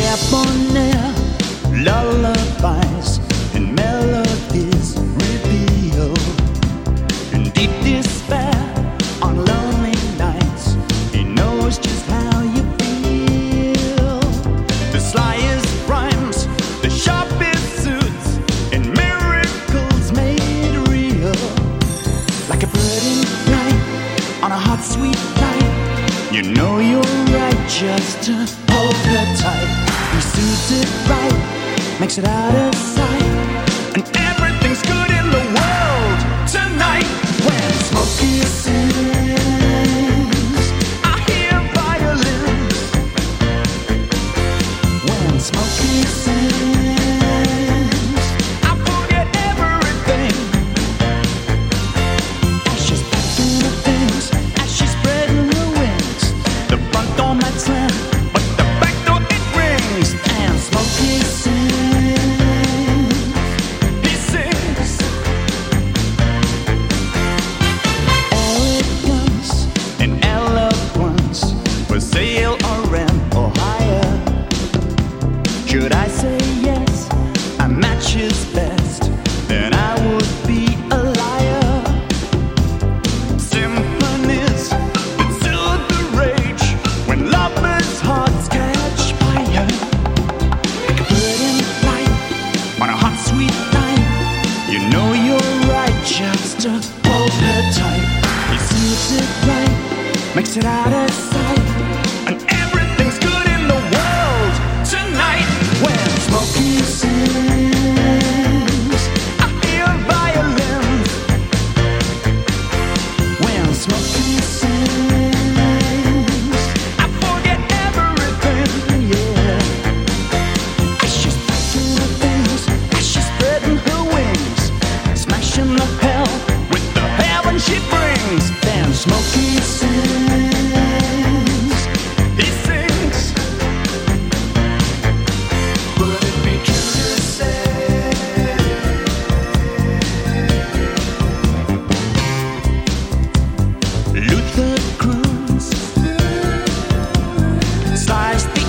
debonair lullabies and melodies reveal in deep despair on lonely nights. He knows just how you feel. The slyest rhymes, the sharpest suits, and miracles made real. Like a bird in flight on a hot, sweet night. You know you're right just to hold her tight. He suits it right, makes it out of sight, and everything's good in the world tonight. When Smokey sings, I hear violins. When Smokey sings, I forget everything. As she's packing her things, as she's spreading her wings, the front door might slam, but the back door it rings. And Smokey sings, he sings. Arrogance and eloquence, for sale or rent or hire. Should I say yes, a match is best, then I would be a liar. Symphonies that soothe the rage when lovers' hearts catch fire. Like a bird in flight on a hot, sweet night. You know you're right just to hold her tight. He suits it right, makes it out of sight, and everything's good in the world tonight. When Smokey sings, I hear violins. When Smokey sings, I forget everything, yeah. As she's packing her things, as she's spreading her wings, smashing the hell with the heaven she brings. Then Smokey sings, he sings. Would it be true to say Luther Cruz Sly's the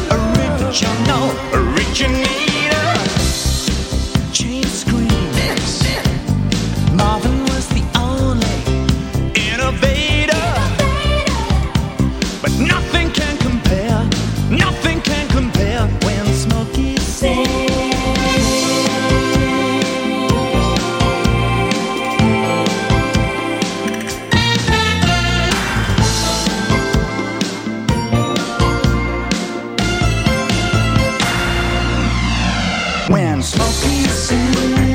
originator? Chain screams, Marvin was the only innovator. But nothing can compare, nothing can compare when Smokey sings. When Smokey sings.